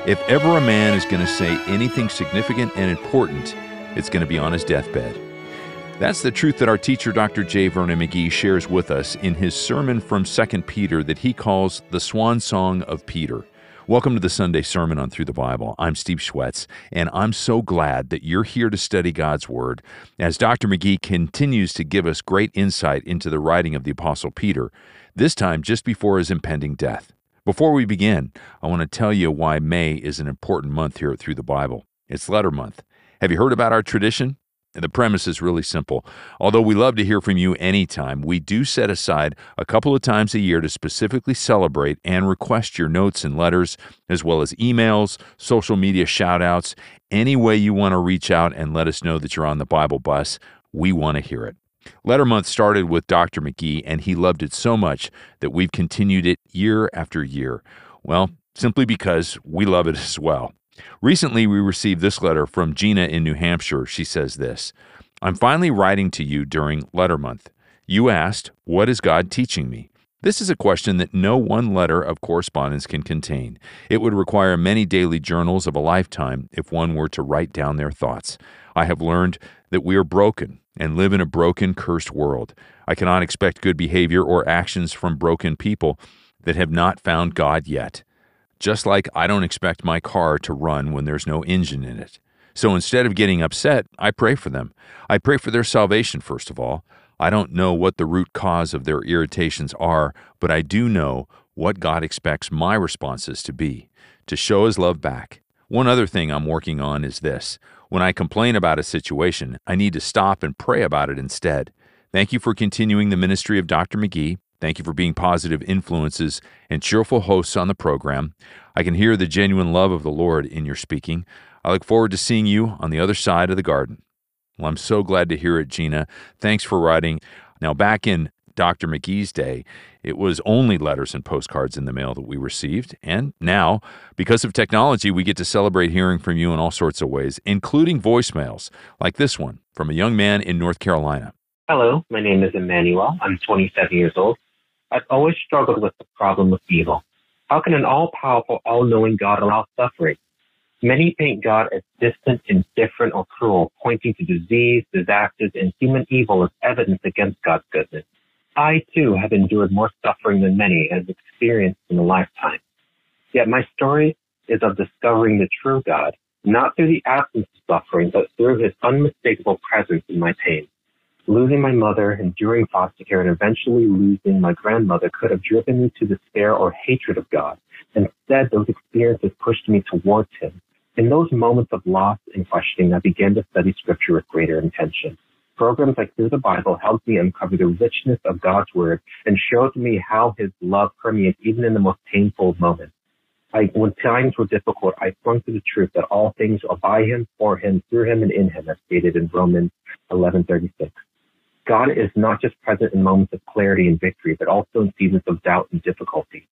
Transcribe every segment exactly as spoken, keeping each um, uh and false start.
If ever a man is going to say anything significant and important, it's going to be on his deathbed. That's the truth that our teacher, Doctor J. Vernon McGee, shares with us in his sermon from Second Peter that he calls the Swan Song of Peter. Welcome to the Sunday Sermon on Through the Bible. I'm Steve Schwetz, and I'm so glad that you're here to study God's Word as Doctor McGee continues to give us great insight into the writing of the Apostle Peter, this time just before his impending death. Before we begin, I want to tell you why May is an important month here at Through the Bible. It's Letter Month. Have you heard about our tradition? The premise is really simple. Although we love to hear from you anytime, we do set aside a couple of times a year to specifically celebrate and request your notes and letters, as well as emails, social media shout-outs. Any way you want to reach out and let us know that you're on the Bible bus, we want to hear it. Letter Month started with Doctor McGee, and he loved it so much that we've continued it year after year. Well, simply because we love it as well. Recently, we received this letter from Gina in New Hampshire. She says this: I'm finally writing to you during Letter Month. You asked, what is God teaching me? This is a question that no one letter of correspondence can contain. It would require many daily journals of a lifetime if one were to write down their thoughts. I have learned that we are broken and live in a broken, cursed world. I cannot expect good behavior or actions from broken people that have not found God yet. Just like I don't expect my car to run when there's no engine in it. So instead of getting upset, I pray for them. I pray for their salvation, first of all. I don't know what the root cause of their irritations are, but I do know what God expects my responses to be, to show His love back. One other thing I'm working on is this. When I complain about a situation, I need to stop and pray about it instead. Thank you for continuing the ministry of Doctor McGee. Thank you for being positive influences and cheerful hosts on the program. I can hear the genuine love of the Lord in your speaking. I look forward to seeing you on the other side of the garden. Well, I'm so glad to hear it, Gina. Thanks for writing. Now, back in Doctor McGee's day, it was only letters and postcards in the mail that we received. And now, because of technology, we get to celebrate hearing from you in all sorts of ways, including voicemails, like this one from a young man in North Carolina. Hello, my name is Emmanuel. I'm twenty-seven years old. I've always struggled with the problem of evil. How can an all-powerful, all-knowing God allow suffering? Many paint God as distant, indifferent, or cruel, pointing to disease, disasters, and human evil as evidence against God's goodness. I, too, have endured more suffering than many have experienced in a lifetime. Yet my story is of discovering the true God, not through the absence of suffering, but through His unmistakable presence in my pain. Losing my mother, enduring foster care, and eventually losing my grandmother could have driven me to despair or hatred of God. Instead, those experiences pushed me towards Him. In those moments of loss and questioning, I began to study Scripture with greater intention. Programs like Through the Bible helped me uncover the richness of God's Word and showed me how His love permeates even in the most painful moments. I, when times were difficult, I clung to the truth that all things are by Him, for Him, through Him, and in Him, as stated in Romans eleven thirty-six. God is not just present in moments of clarity and victory, but also in seasons of doubt and difficulty.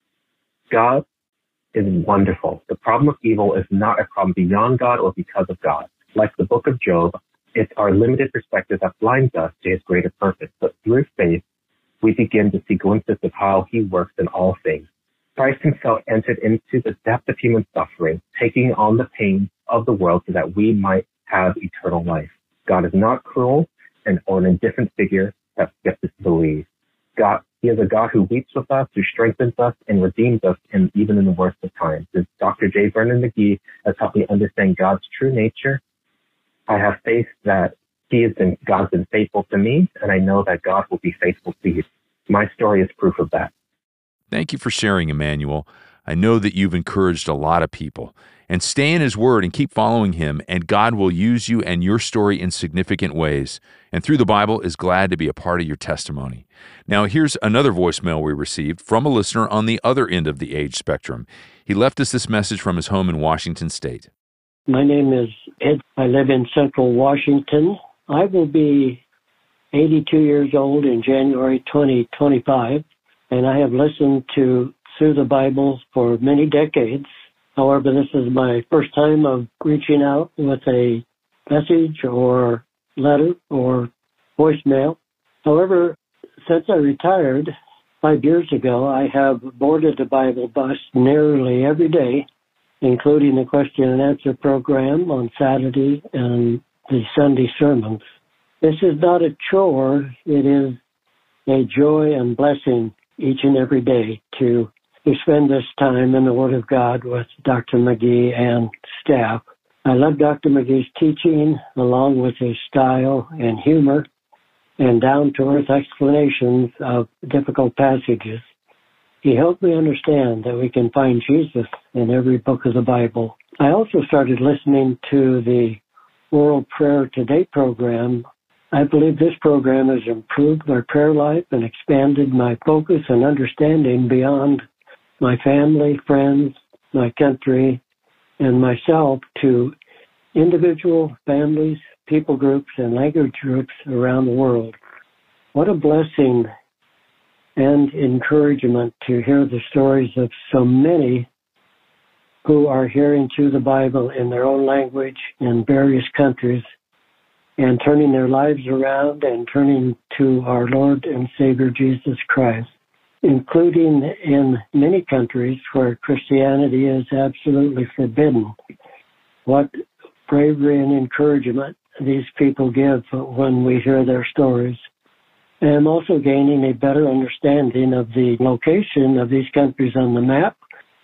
God is wonderful. The problem of evil is not a problem beyond God or because of God. Like the book of Job, it's our limited perspective that blinds us to His greater purpose. But through faith, we begin to see glimpses of how He works in all things. Christ Himself entered into the depth of human suffering, taking on the pain of the world so that we might have eternal life. God is not cruel and or an indifferent figure that skeptics believe. God, He is a God who weeps with us, who strengthens us, and redeems us, and even in the worst of times. As Doctor J. Vernon McGee has helped me understand God's true nature, I have faith that He has been, God's been faithful to me, and I know that God will be faithful to you. My story is proof of that. Thank you for sharing, Emmanuel. I know that you've encouraged a lot of people. And stay in His Word and keep following Him, and God will use you and your story in significant ways. And Through the Bible is glad to be a part of your testimony. Now, here's another voicemail we received from a listener on the other end of the age spectrum. He left us this message from his home in Washington State. My name is Ed. I live in Central Washington. I will be eighty-two years old in January twenty twenty-five, and I have listened to Through the Bible for many decades. However, this is my first time of reaching out with a message or letter or voicemail. However, since I retired five years ago, I have boarded the Bible bus nearly every day including the question and answer program on Saturday and the Sunday sermons. This is not a chore. It is a joy and blessing each and every day to, to spend this time in the Word of God with Doctor McGee and staff. I love Doctor McGee's teaching, along with his style and humor and down-to-earth explanations of difficult passages. He helped me understand that we can find Jesus in every book of the Bible. I also started listening to the World Prayer Today program. I believe this program has improved my prayer life and expanded my focus and understanding beyond my family, friends, my country, and myself to individual families, people groups, and language groups around the world. What a blessing and encouragement to hear the stories of so many who are hearing through the Bible in their own language in various countries and turning their lives around and turning to our Lord and Savior Jesus Christ, including in many countries where Christianity is absolutely forbidden. What bravery and encouragement these people give when we hear their stories. And I'm also gaining a better understanding of the location of these countries on the map.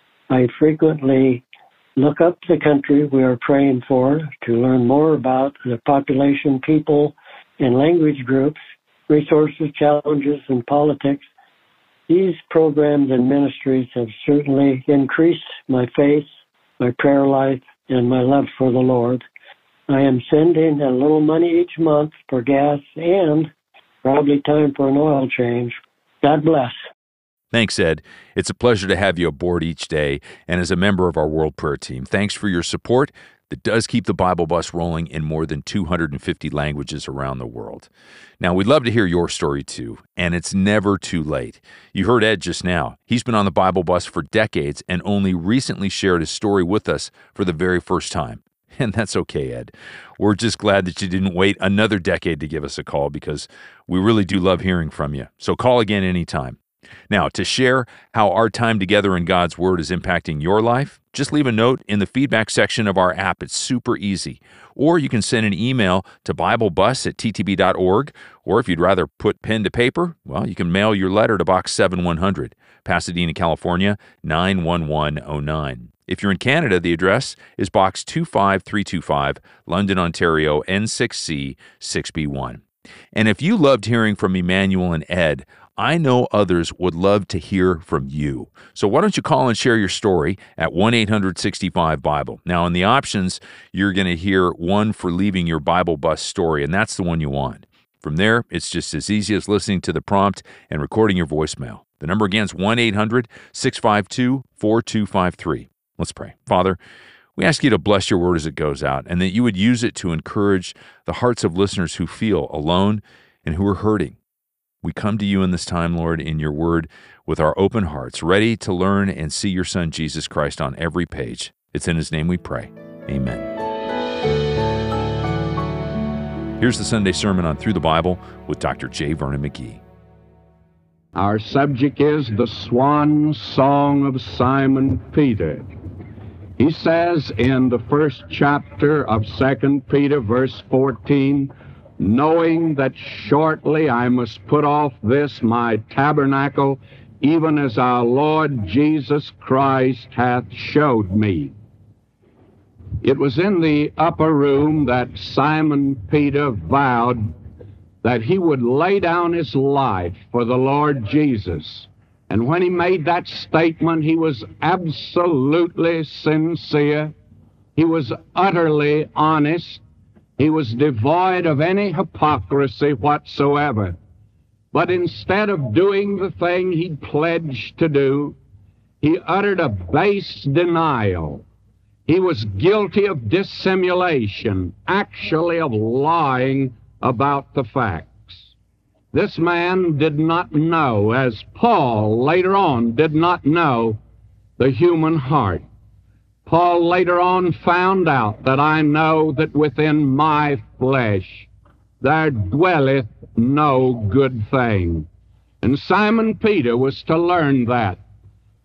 I frequently look up the country we are praying for to learn more about the population, people, and language groups, resources, challenges, and politics. These programs and ministries have certainly increased my faith, my prayer life, and my love for the Lord. I am sending a little money each month for gas and probably time for an oil change. God bless. Thanks, Ed. It's a pleasure to have you aboard each day and as a member of our World Prayer Team. Thanks for your support that does keep the Bible Bus rolling in more than two hundred fifty languages around the world. Now, we'd love to hear your story too, and it's never too late. You heard Ed just now. He's been on the Bible Bus for decades and only recently shared his story with us for the very first time. And that's okay, Ed. We're just glad that you didn't wait another decade to give us a call because we really do love hearing from you. So call again anytime. Now, to share how our time together in God's Word is impacting your life, just leave a note in the feedback section of our app. It's super easy. Or you can send an email to biblebus at t t b dot org. Or if you'd rather put pen to paper, well, you can mail your letter to Box seven one hundred, Pasadena, California, nine one one oh nine. If you're in Canada, the address is Box two five three two five, London, Ontario, N six C six B one. And if you loved hearing from Emmanuel and Ed, I know others would love to hear from you. So why don't you call and share your story at one eight hundred sixty-five Bible. Now, in the options, you're going to hear one for leaving your Bible Bus story, and that's the one you want. From there, it's just as easy as listening to the prompt and recording your voicemail. The number again is one eight hundred six five two four two five three. Let's pray. Father, we ask you to bless your word as it goes out, and that you would use it to encourage the hearts of listeners who feel alone and who are hurting. We come to you in this time, Lord, in your word with our open hearts, ready to learn and see your Son, Jesus Christ, on every page. It's in his name we pray. Amen. Here's the Sunday sermon on Through the Bible with Doctor J. Vernon McGee. Our subject is the swan song of Simon Peter. He says in the first chapter of Second Peter, verse fourteen, knowing that shortly I must put off this my tabernacle, even as our Lord Jesus Christ hath showed me. It was in the upper room that Simon Peter vowed that he would lay down his life for the Lord Jesus. And when he made that statement, he was absolutely sincere. He was utterly honest. He was devoid of any hypocrisy whatsoever. But instead of doing the thing he'd pledged to do, he uttered a base denial. He was guilty of dissimulation, actually of lying about the facts. This man did not know, as Paul later on did not know, the human heart. Paul later on found out that I know that within my flesh there dwelleth no good thing. And Simon Peter was to learn that.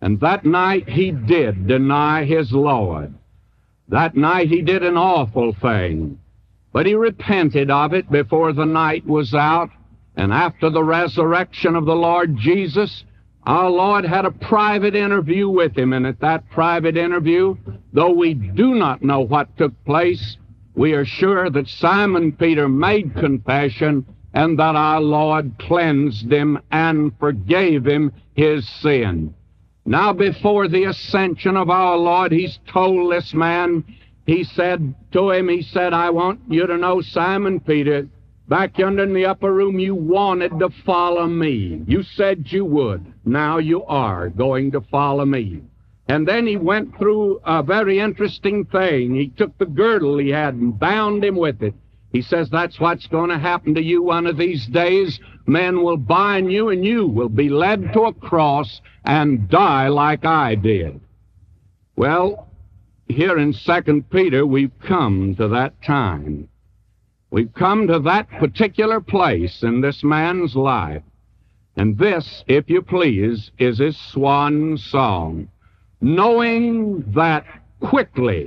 And that night he did deny his Lord. That night he did an awful thing. But he repented of it before the night was out. And after the resurrection of the Lord Jesus, our Lord had a private interview with him. And at that private interview, though we do not know what took place, we are sure that Simon Peter made confession and that our Lord cleansed him and forgave him his sin. Now, before the ascension of our Lord, he's told this man, he said to him, he said, I want you to know, Simon Peter, back yonder in the upper room, you wanted to follow me. You said you would. Now you are going to follow me. And then he went through a very interesting thing. He took the girdle he had and bound him with it. He says, that's what's going to happen to you one of these days. Men will bind you, and you will be led to a cross and die like I did. Well, here in Second Peter, we've come to that time. We've come to that particular place in this man's life. And this, if you please, is his swan song. Knowing that quickly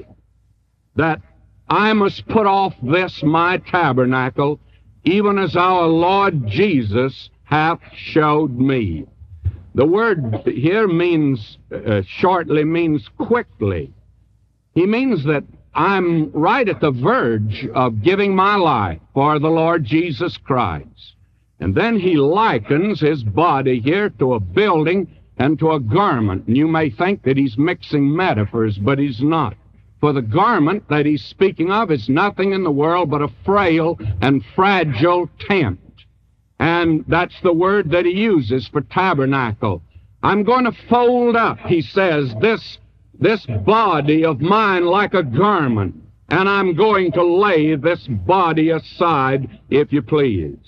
that I must put off this my tabernacle, even as our Lord Jesus hath showed me. The word here means, uh, shortly means quickly. He means that I'm right at the verge of giving my life for the Lord Jesus Christ. And then he likens his body here to a building and to a garment. And you may think that he's mixing metaphors, but he's not. For the garment that he's speaking of is nothing in the world but a frail and fragile tent. And that's the word that he uses for tabernacle. I'm going to fold up, he says, this, this body of mine like a garment, and I'm going to lay this body aside, if you please.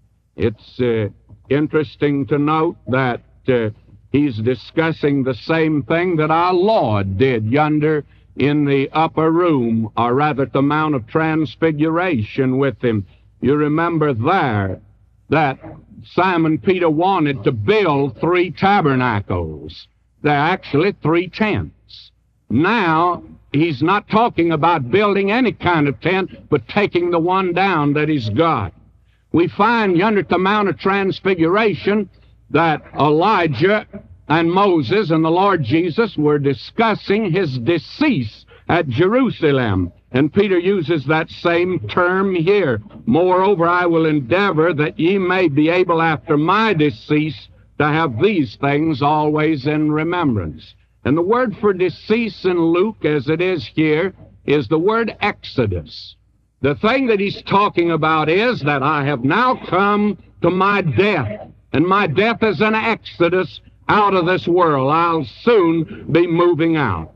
It's uh, interesting to note that uh, he's discussing the same thing that our Lord did yonder in the upper room, or rather at the Mount of Transfiguration with him. You remember there that Simon Peter wanted to build three tabernacles. They're actually three tents. Now, he's not talking about building any kind of tent, but taking the one down that he's got. We find yonder at the Mount of Transfiguration that Elijah and Moses and the Lord Jesus were discussing his decease at Jerusalem. And Peter uses that same term here. Moreover, I will endeavor that ye may be able after my decease to have these things always in remembrance. And the word for decease in Luke, as it is here, is the word exodus. The thing that he's talking about is that I have now come to my death, and my death is an exodus out of this world. I'll soon be moving out.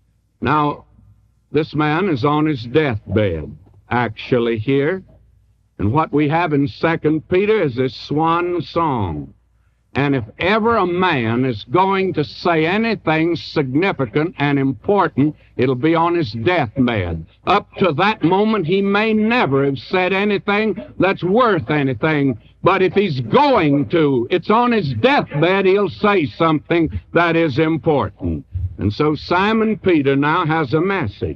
Now, this man is on his deathbed, actually, here. And what we have in Second Peter is this swan song. And if ever a man is going to say anything significant and important, it'll be on his deathbed. Up to that moment, he may never have said anything that's worth anything. But if he's going to, it's on his deathbed, he'll say something that is important. And so Simon Peter now has a message.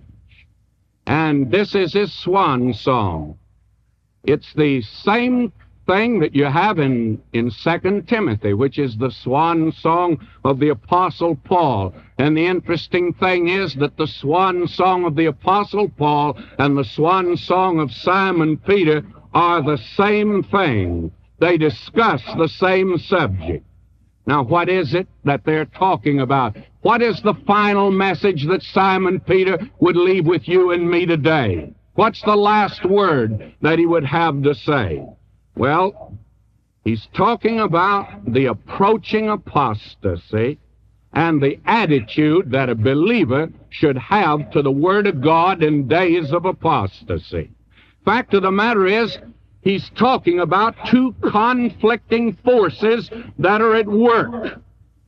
And this is his swan song. It's the same thing that you have in, in Second Timothy, which is the swan song of the Apostle Paul. And the interesting thing is that the swan song of the Apostle Paul and the swan song of Simon Peter are the same thing. They discuss the same subject. Now, what is it that they're talking about? What is the final message that Simon Peter would leave with you and me today? What's the last word that he would have to say? Well, he's talking about the approaching apostasy and the attitude that a believer should have to the Word of God in days of apostasy. Fact of the matter is, he's talking about two conflicting forces that are at work.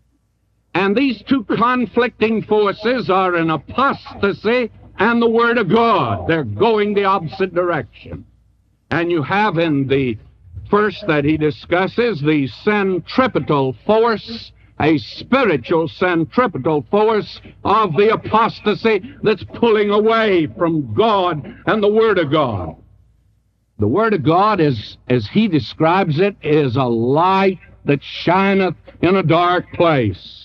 And these two conflicting forces are an apostasy and the Word of God. They're going the opposite direction. And you have in the first that he discusses the centripetal force a spiritual centripetal force of the apostasy that's pulling away from God and the Word of God. The Word of God is, as he describes it, is a light that shineth in a dark place.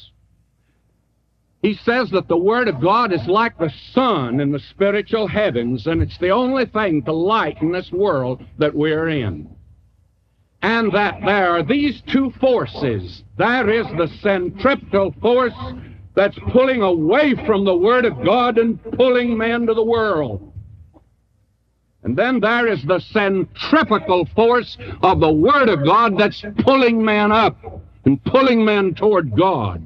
He says that the Word of God is like the sun in the spiritual heavens, and it's the only thing to lighten this world that we're in. And that there are these two forces. There is the centripetal force that's pulling away from the Word of God and pulling men to the world. And then there is the centripetal force of the Word of God that's pulling men up and pulling men toward God.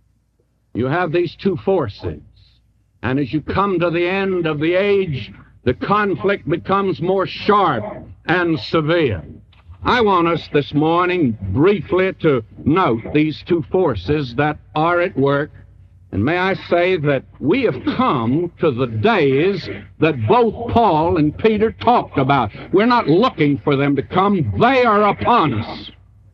You have these two forces. And as you come to the end of the age, the conflict becomes more sharp and severe. I want us this morning briefly to note these two forces that are at work. And may I say that we have come to the days that both Paul and Peter talked about. We're not looking for them to come. They are upon us.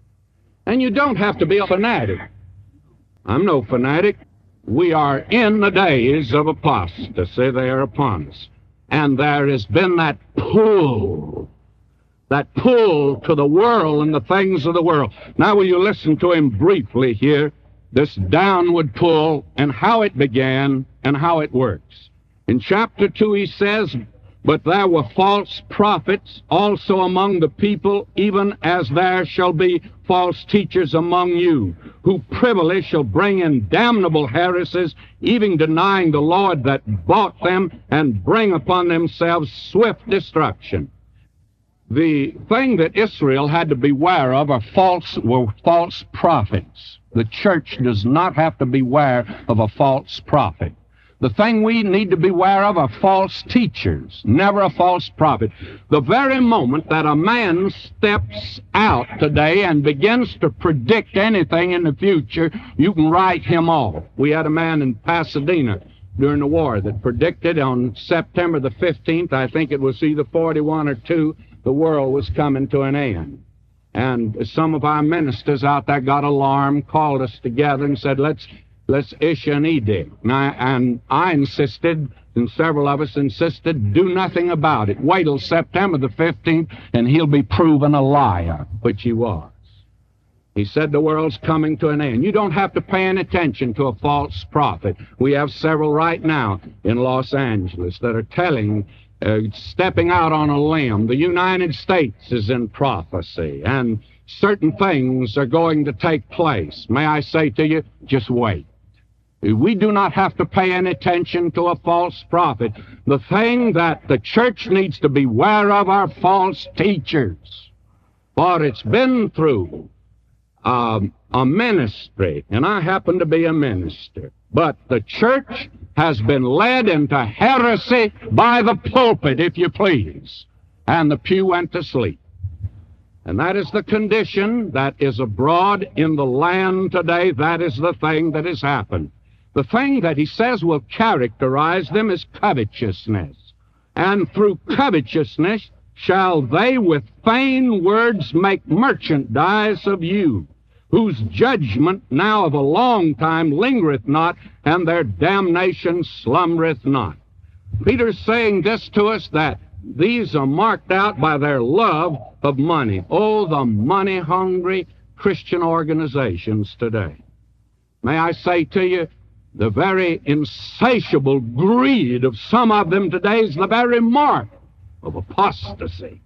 And you don't have to be a fanatic. I'm no fanatic. We are in the days of apostasy. They are upon us. And there has been that pull, that pull to the world and the things of the world. Now will you listen to him briefly here, this downward pull and how it began and how it works. In chapter two he says, "But there were false prophets also among the people, even as there shall be false teachers among you, who privily shall bring in damnable heresies, even denying the Lord that bought them, and bring upon themselves swift destruction." The thing that Israel had to beware of are false, were false prophets. The church does not have to beware of a false prophet. The thing we need to beware of are false teachers, never a false prophet. The very moment that a man steps out today and begins to predict anything in the future, you can write him off. We had a man in Pasadena during the war that predicted on September the fifteenth, I think it was either forty-one or two, the world was coming to an end. And some of our ministers out there got alarmed, called us together and said, let's let's issue an edict. And I, and I insisted, and several of us insisted, do nothing about it. Wait till September the fifteenth, and he'll be proven a liar, which he was. He said the world's coming to an end. You don't have to pay any attention to a false prophet. We have several right now in Los Angeles that are telling, uh, stepping out on a limb. The United States is in prophecy, and certain things are going to take place. May I say to you, just wait. We do not have to pay any attention to a false prophet. The thing that the church needs to beware of are false teachers. For it's been through um, a ministry, and I happen to be a minister, but the church has been led into heresy by the pulpit, if you please, and the pew went to sleep. And that is the condition that is abroad in the land today. That is the thing that has happened. The thing that he says will characterize them is covetousness. And through covetousness shall they with vain words make merchandise of you, whose judgment now of a long time lingereth not, and their damnation slumbereth not. Peter's saying this to us, that these are marked out by their love of money. Oh, the money-hungry Christian organizations today. May I say to you, the very insatiable greed of some of them today is the very mark of apostasy.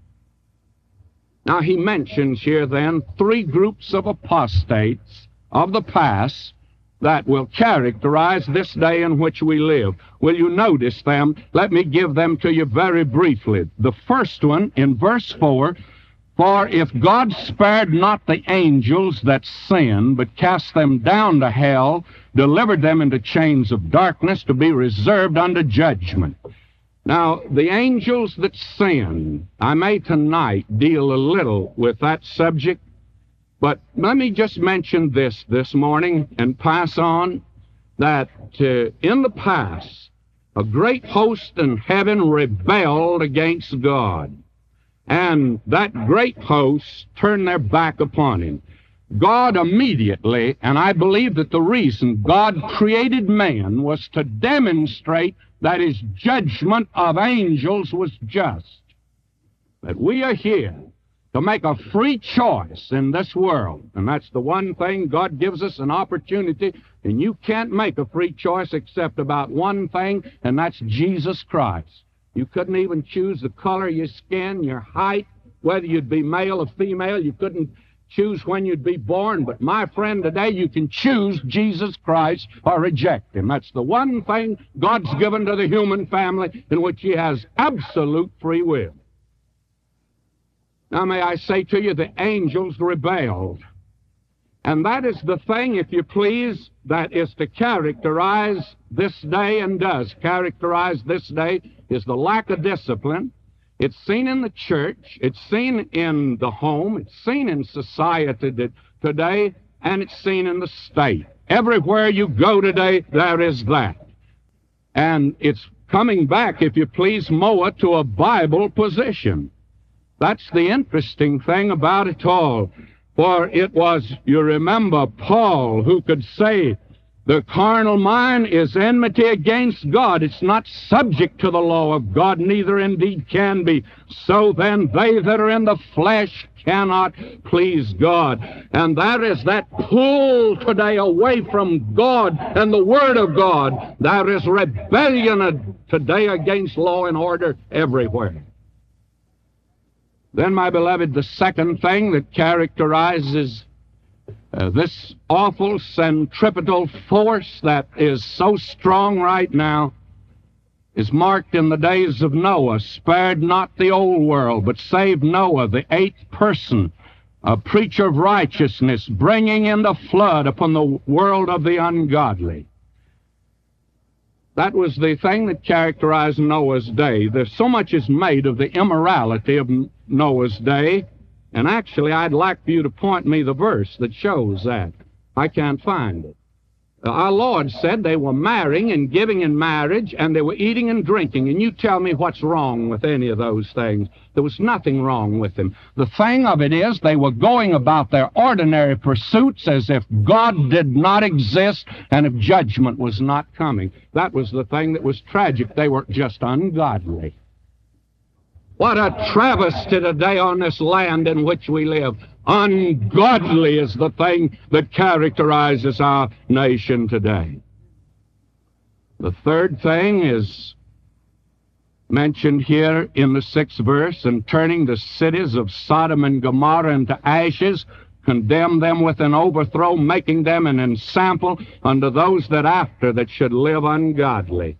Now, he mentions here then three groups of apostates of the past that will characterize this day in which we live. Will you notice them? Let me give them to you very briefly. The first one in verse four, "For if God spared not the angels that sinned, but cast them down to hell, delivered them into chains of darkness to be reserved unto judgment." Now, the angels that sinned, I may tonight deal a little with that subject, but let me just mention this this morning and pass on, that uh, in the past, a great host in heaven rebelled against God. And that great host turned their back upon him. God immediately, and I believe that the reason God created man was to demonstrate that his judgment of angels was just. That we are here to make a free choice in this world. And that's the one thing God gives us an opportunity, and you can't make a free choice except about one thing, and that's Jesus Christ. You couldn't even choose the color of your skin, your height, whether you'd be male or female. You couldn't choose when you'd be born. But my friend, today you can choose Jesus Christ or reject him. That's the one thing God's given to the human family in which he has absolute free will. Now, may I say to you, the angels rebelled. And that is the thing, if you please, that is to characterize this day and does characterize this day is the lack of discipline. It's seen in the church, it's seen in the home, it's seen in society today, and it's seen in the state. Everywhere you go today, there is that. And it's coming back, if you please, more to a Bible position. That's the interesting thing about it all. For it was, you remember, Paul who could say, the carnal mind is enmity against God. It's not subject to the law of God, neither indeed can be. So then they that are in the flesh cannot please God. And that is that pull today away from God and the Word of God. There is rebellion today against law and order everywhere. Then, my beloved, the second thing that characterizes uh, this awful centripetal force that is so strong right now is marked in the days of Noah. Spared not the old world, but saved Noah, the eighth person, a preacher of righteousness, bringing in the flood upon the world of the ungodly. That was the thing that characterized Noah's day. There's so much is made of the immorality of Noah's day, and actually I'd like for you to point me the verse that shows that. I can't find it. Uh, our Lord said they were marrying and giving in marriage, and they were eating and drinking, and you tell me what's wrong with any of those things. There was nothing wrong with them. The thing of it is they were going about their ordinary pursuits as if God did not exist and if judgment was not coming. That was the thing that was tragic. They were just ungodly. What a travesty today on this land in which we live. Ungodly is the thing that characterizes our nation today. The third thing is mentioned here in the sixth verse, and turning the cities of Sodom and Gomorrah into ashes, condemn them with an overthrow, making them an ensample unto those that after that should live ungodly.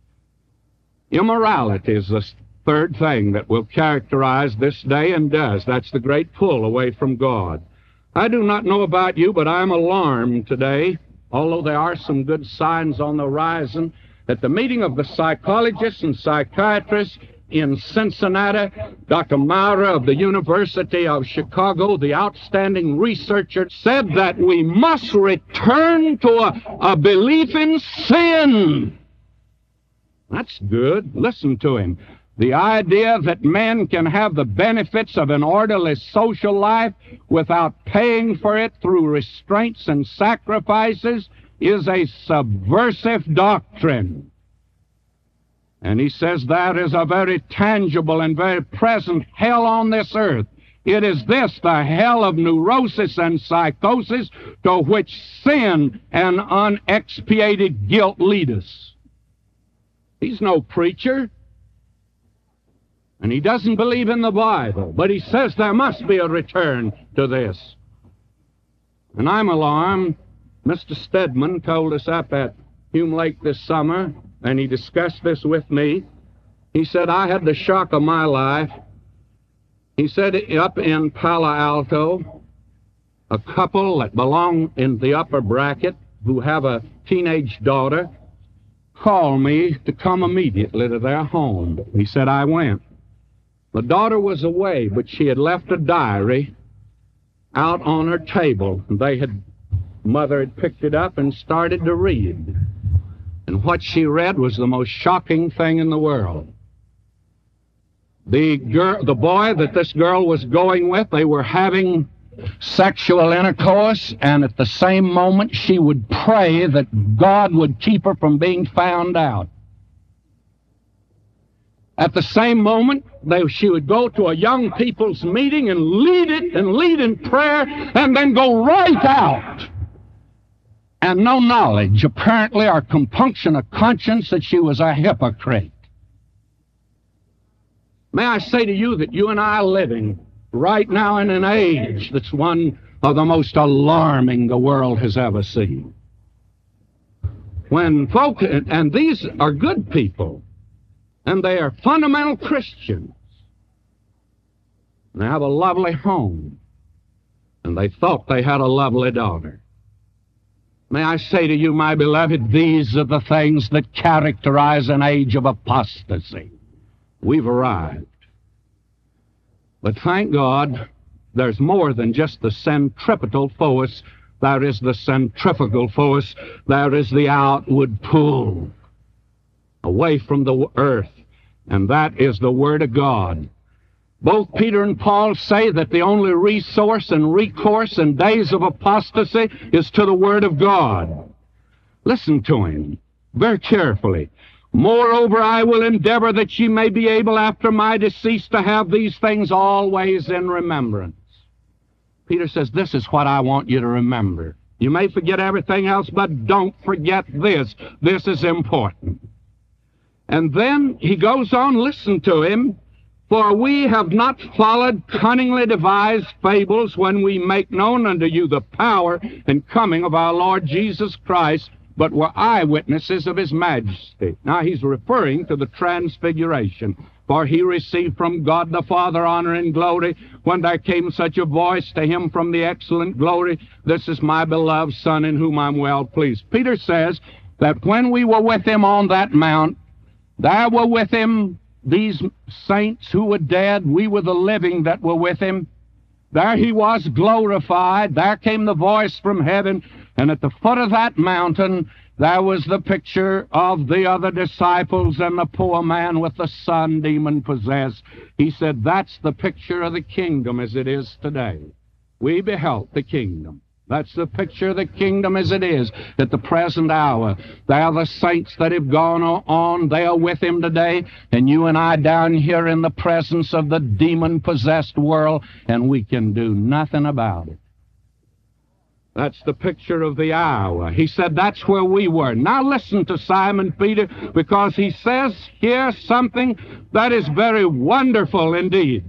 Immorality is the third thing that will characterize this day and does. That's the great pull away from God. I do not know about you, but I'm alarmed today, although there are some good signs on the horizon, at the meeting of the psychologists and psychiatrists in Cincinnati, Doctor Maurer of the University of Chicago, the outstanding researcher, said that we must return to a, a belief in sin. That's good. Listen to him. The idea that men can have the benefits of an orderly social life without paying for it through restraints and sacrifices is a subversive doctrine. And he says that is a very tangible and very present hell on this earth. It is this, the hell of neurosis and psychosis, to which sin and unexpiated guilt lead us. He's no preacher. And he doesn't believe in the Bible, but he says there must be a return to this. And I'm alarmed. Mister Stedman told us up at Hume Lake this summer, and he discussed this with me. He said, I had the shock of my life. He said, up in Palo Alto, a couple that belong in the upper bracket who have a teenage daughter called me to come immediately to their home. He said, I went. The daughter was away, but she had left a diary out on her table. They had, mother had picked it up and started to read. And what she read was the most shocking thing in the world. The girl, the boy that this girl was going with, they were having sexual intercourse, and at the same moment she would pray that God would keep her from being found out. At the same moment, they, she would go to a young people's meeting and lead it and lead in prayer and then go right out. And no knowledge, apparently, or compunction of conscience that she was a hypocrite. May I say to you that you and I are living right now in an age that's one of the most alarming the world has ever seen. When folk, and these are good people, and they are fundamental Christians, and they have a lovely home, and they thought they had a lovely daughter. May I say to you, my beloved, these are the things that characterize an age of apostasy. We've arrived. But thank God, there's more than just the centripetal force. There is the centrifugal force. There is the outward pull away from the earth, and that is the Word of God. Both Peter and Paul say that the only resource and recourse in days of apostasy is to the Word of God. Listen to him very carefully. Moreover, I will endeavor that ye may be able after my decease to have these things always in remembrance. Peter says, this is what I want you to remember. You may forget everything else, but don't forget this. This is important. And then he goes on, listen to him. For we have not followed cunningly devised fables when we make known unto you the power and coming of our Lord Jesus Christ, but were eyewitnesses of his majesty. Now he's referring to the transfiguration. For he received from God the Father honor and glory, when there came such a voice to him from the excellent glory, this is my beloved Son in whom I'm well pleased. Peter says that when we were with him on that mount, there were with him these saints who were dead. We were the living that were with him. There he was glorified. There came the voice from heaven. And at the foot of that mountain, there was the picture of the other disciples and the poor man with the son demon-possessed. He said, that's the picture of the kingdom as it is today. We beheld the kingdom. That's the picture of the kingdom as it is at the present hour. They are the saints that have gone on. They are with him today. And you and I down here in the presence of the demon-possessed world, and we can do nothing about it. That's the picture of the hour. He said that's where we were. Now listen to Simon Peter, because he says here something that is very wonderful indeed.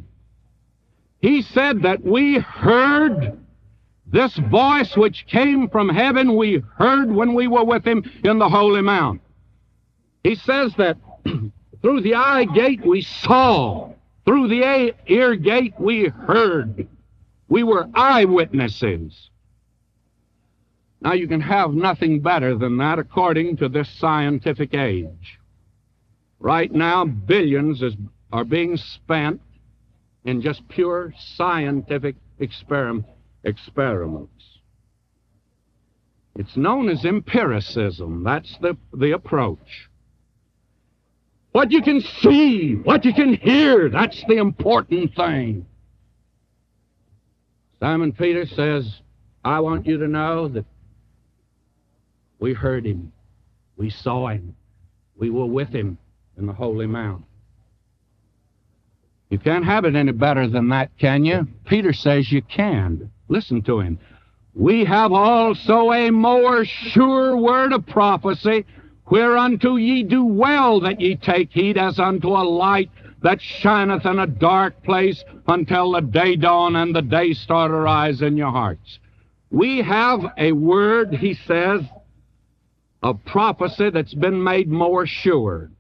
He said that we heard this voice which came from heaven, we heard when we were with him in the Holy Mount. He says that through the eye gate we saw, through the ear gate we heard. We were eyewitnesses. Now you can have nothing better than that according to this scientific age. Right now, billions is, are being spent in just pure scientific experiment. experiments. It's known as empiricism. That's the, the approach. What you can see, what you can hear, that's the important thing. Simon Peter says, I want you to know that we heard him, we saw him, we were with him in the Holy Mount. You can't have it any better than that, can you? Peter says you can. Listen to him. We have also a more sure word of prophecy, whereunto ye do well that ye take heed, as unto a light that shineth in a dark place, until the day dawn and the day star arise in your hearts. We have a word, he says, of prophecy that's been made more sure.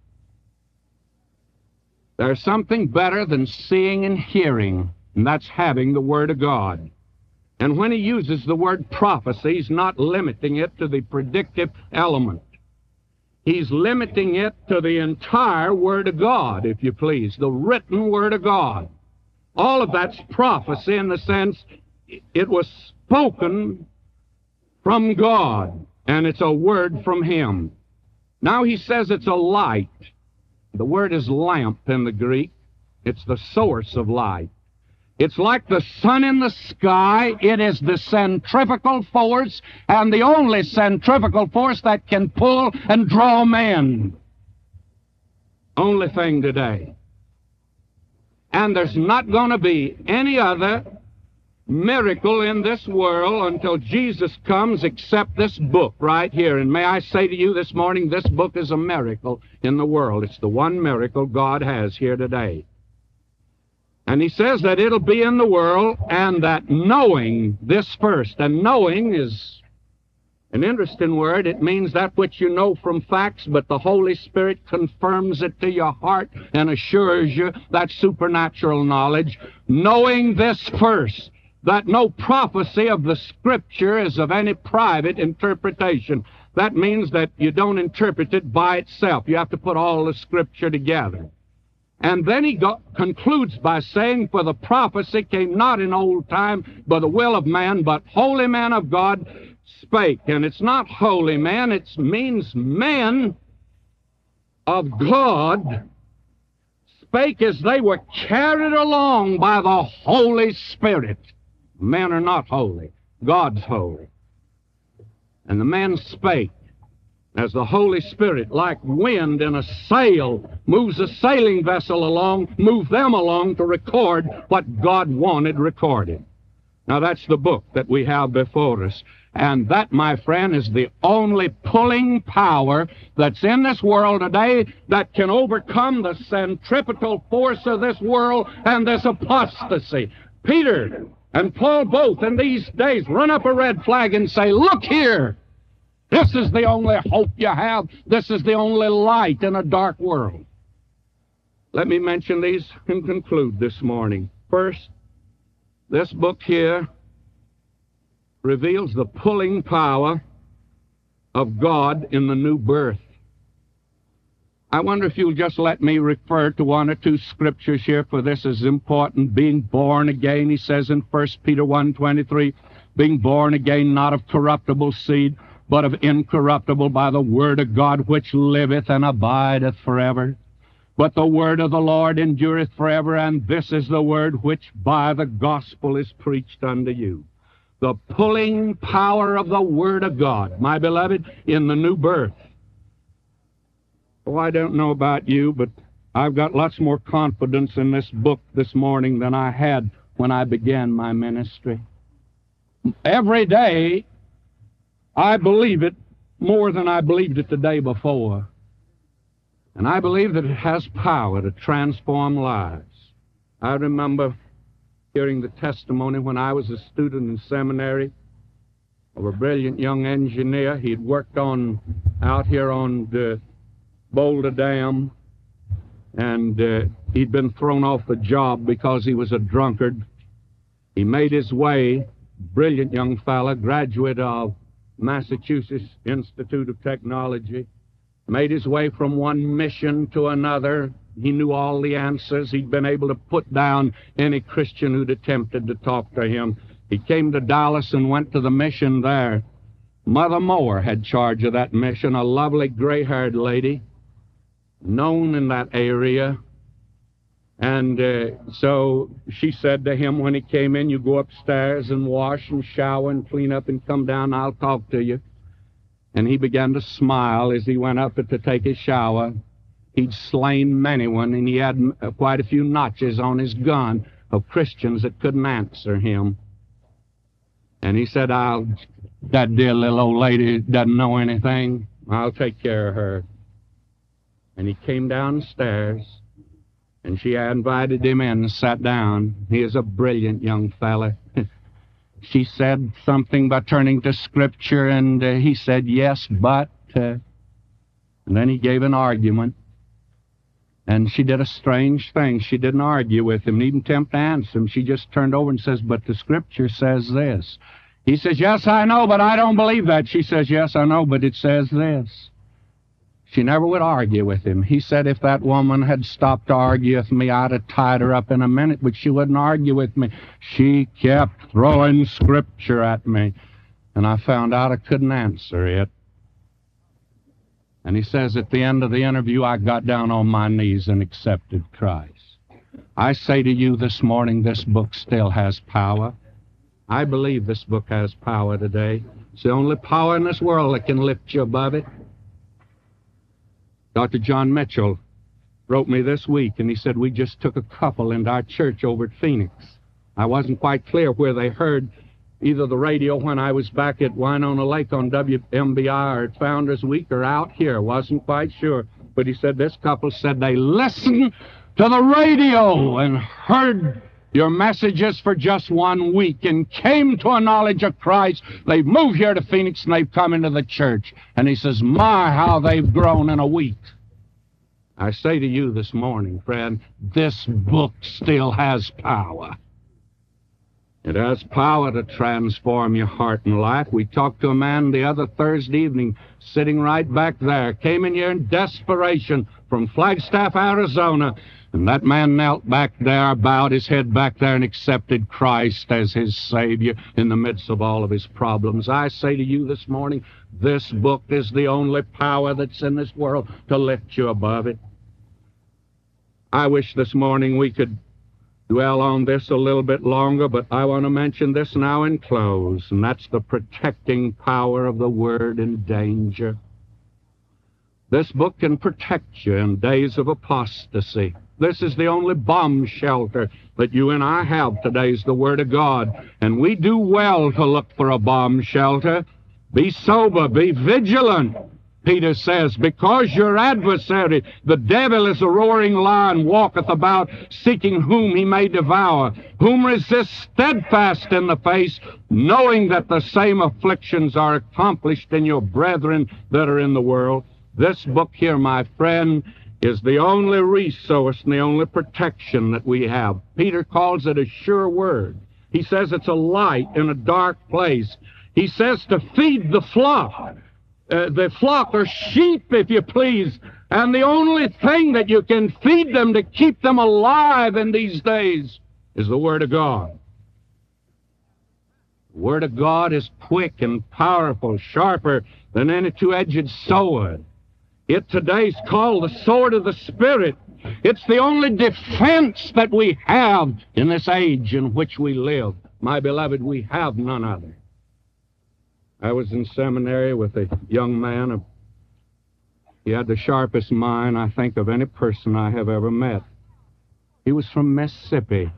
There's something better than seeing and hearing, and that's having the Word of God. And when he uses the word prophecy, he's not limiting it to the predictive element. He's limiting it to the entire Word of God, if you please, the written Word of God. All of that's prophecy in the sense it was spoken from God, and it's a word from him. Now he says it's a light. The word is lamp in the Greek. It's the source of light. It's like the sun in the sky. It is the centrifugal force, and the only centrifugal force that can pull and draw men. Only thing today. And there's not going to be any other miracle in this world until Jesus comes except this book right here. And may I say to you this morning, this book is a miracle in the world. It's the one miracle God has here today. And he says that it'll be in the world, and that knowing this first. And knowing is an interesting word. It means that which you know from facts, but the Holy Spirit confirms it to your heart and assures you that supernatural knowledge. Knowing this first, that no prophecy of the Scripture is of any private interpretation. That means that you don't interpret it by itself. You have to put all the Scripture together. And then he go, concludes by saying, for the prophecy came not in old time by the will of man, but holy men of God spake. And it's not holy men, it means men of God spake as they were carried along by the Holy Spirit. Men are not holy. God's holy. And the men spake as the Holy Spirit, like wind in a sail, moves a sailing vessel along, move them along to record what God wanted recorded. Now that's the book that we have before us. And that, my friend, is the only pulling power that's in this world today that can overcome the centripetal force of this world and this apostasy. Peter and Paul both in these days run up a red flag and say, look here, this is the only hope you have. This is the only light in a dark world. Let me mention these and conclude this morning. First, this book here reveals the pulling power of God in the new birth. I wonder if you'll just let me refer to one or two scriptures here, for this is important. Being born again, he says in First Peter one twenty-three, being born again, not of corruptible seed, but of incorruptible, by the word of God, which liveth and abideth forever. But the word of the Lord endureth forever, and this is the word which by the gospel is preached unto you. The pulling power of the word of God, my beloved, in the new birth. Oh, I don't know about you, but I've got lots more confidence in this book this morning than I had when I began my ministry. Every day, I believe it more than I believed it the day before. And I believe that it has power to transform lives. I remember hearing the testimony when I was a student in seminary of a brilliant young engineer. He'd worked on out here on the Boulder Dam, and uh, he'd been thrown off the job because he was a drunkard. He made his way, brilliant young fella, graduate of Massachusetts Institute of Technology, made his way from one mission to another. He knew all the answers. He'd been able to put down any Christian who'd attempted to talk to him. He came to Dallas and went to the mission there. Mother Moore had charge of that mission, a lovely gray-haired lady, known in that area. And uh, so she said to him when he came in, you go upstairs and wash and shower and clean up and come down, I'll talk to you. And he began to smile as he went up to take his shower. He'd slain many one, and he had quite a few notches on his gun of Christians that couldn't answer him. And he said, I'll, that dear little old lady doesn't know anything. I'll take care of her. And he came downstairs, and she invited him in and sat down. He is a brilliant young fella. She said something by turning to Scripture, and uh, he said, yes, but... Uh, and then he gave an argument. And she did a strange thing. She didn't argue with him, even attempt to answer him. She just turned over and says, but the Scripture says this. He says, yes, I know, but I don't believe that. She says, yes, I know, but it says this. She never would argue with him. He said if that woman had stopped to argue with me, I'd have tied her up in a minute, but she wouldn't argue with me. She kept throwing Scripture at me, and I found out I couldn't answer it. And he says at the end of the interview, I got down on my knees and accepted Christ. I say to you this morning, this book still has power. I believe this book has power today. It's the only power in this world that can lift you above it. Doctor John Mitchell wrote me this week, and he said, we just took a couple into our church over at Phoenix. I wasn't quite clear where they heard either the radio when I was back at Winona Lake on W M B I or at Founders Week or out here. Wasn't quite sure. But he said this couple said they listened to the radio and heard your messages for just one week and came to a knowledge of Christ. They've moved here to Phoenix and they've come into the church. And he says, my, how they've grown in a week. I say to you this morning, friend, this book still has power. It has power to transform your heart and life. We talked to a man the other Thursday evening, sitting right back there, came in here in desperation from Flagstaff, Arizona, and that man knelt back there, bowed his head back there, and accepted Christ as his Savior in the midst of all of his problems. I say to you this morning, this book is the only power that's in this world to lift you above it. I wish this morning we could dwell on this a little bit longer, but I want to mention this now and close, and that's the protecting power of the Word in danger. This book can protect you in days of apostasy. This is the only bomb shelter that you and I have today is the Word of God. And we do well to look for a bomb shelter. Be sober, be vigilant. Peter says, because your adversary, the devil, is a roaring lion, walketh about, seeking whom he may devour, whom resist steadfast in the faith, knowing that the same afflictions are accomplished in your brethren that are in the world. This book here, my friend, is the only resource and the only protection that we have. Peter calls it a sure word. He says it's a light in a dark place. He says to feed the flock. Uh, the flock are sheep, if you please, and the only thing that you can feed them to keep them alive in these days is the Word of God. The Word of God is quick and powerful, sharper than any two-edged sword. It today's called the sword of the Spirit. It's the only defense that we have in this age in which we live. My beloved, we have none other. I was in seminary with a young man. He had the sharpest mind, I think, of any person I have ever met. He was from Mississippi.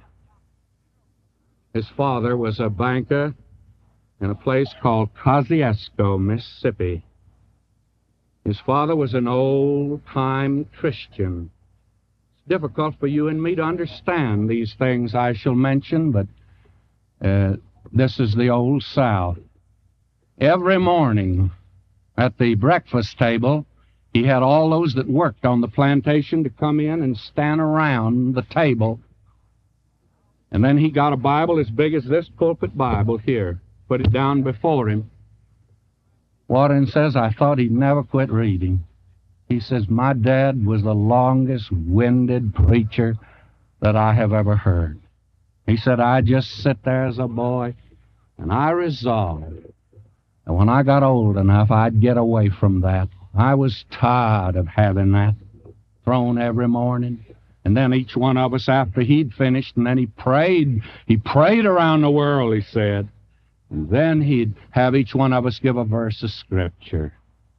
His father was a banker in a place called Kosciuszko, Mississippi. His father was an old-time Christian. It's difficult for you and me to understand these things I shall mention, but uh, this is the Old South. Every morning at the breakfast table, he had all those that worked on the plantation to come in and stand around the table. And then he got a Bible as big as this pulpit Bible here, put it down before him. Warren says, I thought he'd never quit reading. He says, my dad was the longest-winded preacher that I have ever heard. He said, I just sit there as a boy, and I resolved that when I got old enough, I'd get away from that. I was tired of having that thrown every morning. And then each one of us, after he'd finished, and then he prayed. He prayed around the world, he said. And then he'd have each one of us give a verse of Scripture.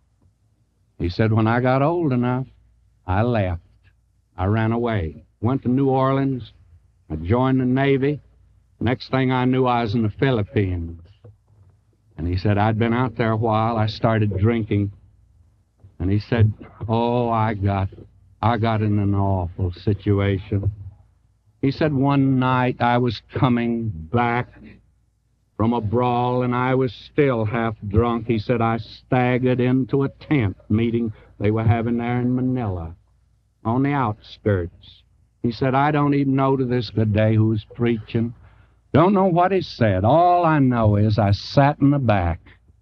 He said, when I got old enough, I left. I ran away. Went to New Orleans. I joined the Navy. Next thing I knew, I was in the Philippines. And he said, I'd been out there a while. I started drinking. And he said, oh, I got, I got in an awful situation. He said, one night I was coming back from a brawl, and I was still half drunk. He said, I staggered into a tent meeting they were having there in Manila, on the outskirts. He said, I don't even know to this good day who's preaching. Don't know what he said. All I know is I sat in the back,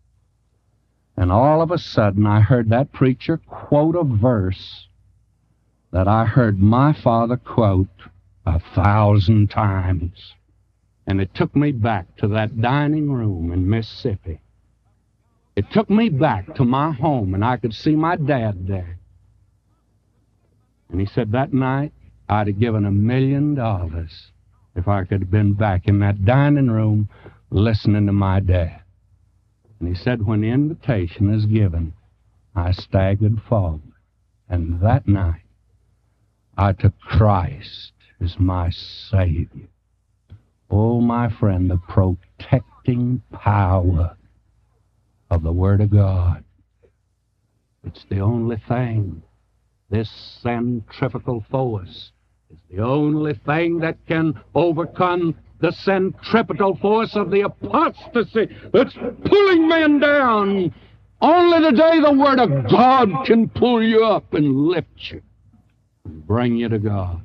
and all of a sudden I heard that preacher quote a verse that I heard my father quote a thousand times. And it took me back to that dining room in Mississippi. It took me back to my home, and I could see my dad there. And he said, that night, I'd have given a million dollars if I could have been back in that dining room listening to my dad. And he said, when the invitation is given, I staggered forward. And that night, I took Christ as my Savior. Oh, my friend, the protecting power of the Word of God. It's the only thing. This centrifugal force is the only thing that can overcome the centripetal force of the apostasy that's pulling men down. Only today the Word of God can pull you up and lift you and bring you to God.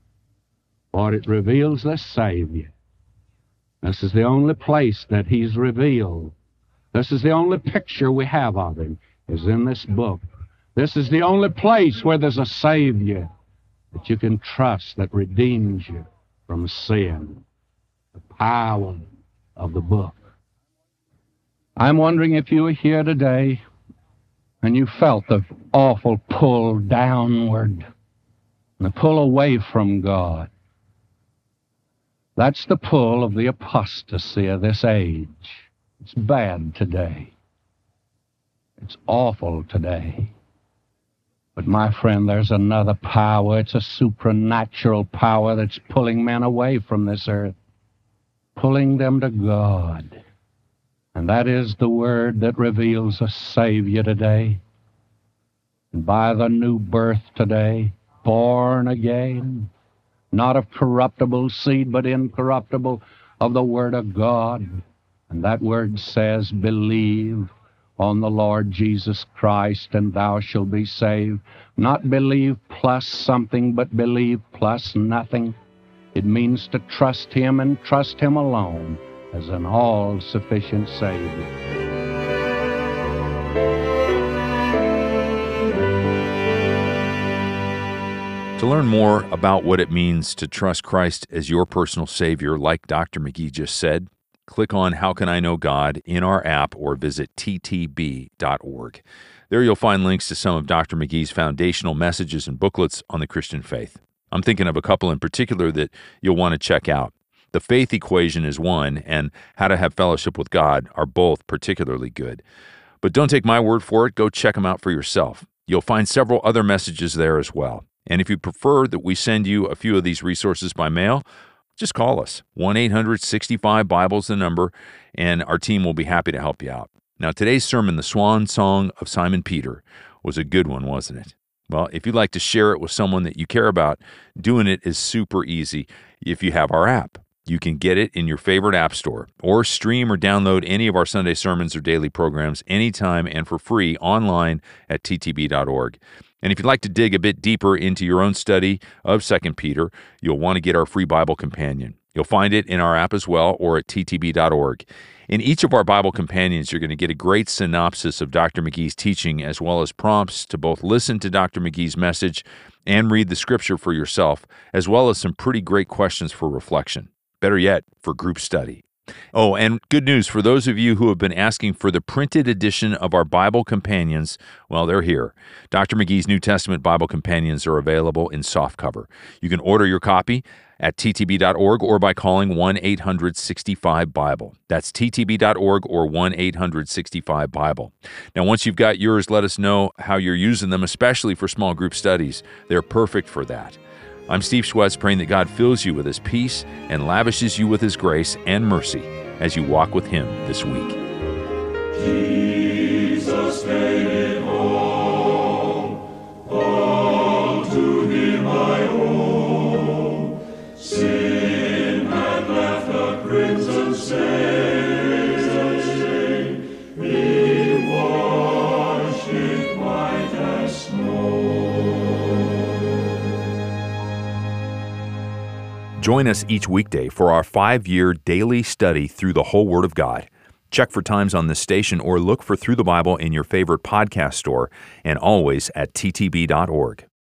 For it reveals the Savior. This is the only place that He's revealed. This is the only picture we have of Him, is in this book. This is the only place where there's a Savior that you can trust, that redeems you from sin. The power of the book. I'm wondering if you were here today and you felt the awful pull downward, the pull away from God. That's the pull of the apostasy of this age. It's bad today. It's awful today. But my friend, there's another power. It's a supernatural power that's pulling men away from this earth, pulling them to God. And that is the Word that reveals a Savior today. And by the new birth today, born again, not of corruptible seed, but incorruptible, of the Word of God. And that Word says, believe on the Lord Jesus Christ, and thou shalt be saved. Not believe plus something, but believe plus nothing. It means to trust Him and trust Him alone as an all-sufficient Savior. To learn more about what it means to trust Christ as your personal Savior, like Doctor McGee just said, click on How Can I Know God in our app or visit T T B dot org. There you'll find links to some of Doctor McGee's foundational messages and booklets on the Christian faith. I'm thinking of a couple in particular that you'll want to check out. The Faith Equation is one, and How to Have Fellowship with God are both particularly good. But don't take my word for it. Go check them out for yourself. You'll find several other messages there as well. And if you prefer that we send you a few of these resources by mail, just call us. one eight hundred sixty-five Bible is the number, and our team will be happy to help you out. Now, today's sermon, The Swan Song of Simon Peter, was a good one, wasn't it? Well, if you'd like to share it with someone that you care about, doing it is super easy if you have our app. You can get it in your favorite app store, or stream or download any of our Sunday sermons or daily programs anytime and for free online at T T B dot org. And if you'd like to dig a bit deeper into your own study of Second Peter, you'll want to get our free Bible Companion. You'll find it in our app as well, or at T T B dot org. In each of our Bible Companions, you're going to get a great synopsis of Doctor McGee's teaching, as well as prompts to both listen to Doctor McGee's message and read the Scripture for yourself, as well as some pretty great questions for reflection. Better yet, for group study. Oh, and good news for those of you who have been asking for the printed edition of our Bible Companions. Well, they're here. Doctor McGee's New Testament Bible Companions are available in softcover. You can order your copy at T T B dot org or by calling one eight hundred sixty-five Bible. That's T T B dot org or one eight hundred sixty-five Bible. Now, once you've got yours, let us know how you're using them, especially for small group studies. They're perfect for that. I'm Steve Schwetz, praying that God fills you with His peace and lavishes you with His grace and mercy as you walk with Him this week. Jesus made it all, all to Him I owe. Sin had left a crimson stain, He washed it white as snow. Join us each weekday for our five-year daily study through the whole Word of God. Check for times on this station or look for Through the Bible in your favorite podcast store, and always at T T B dot org.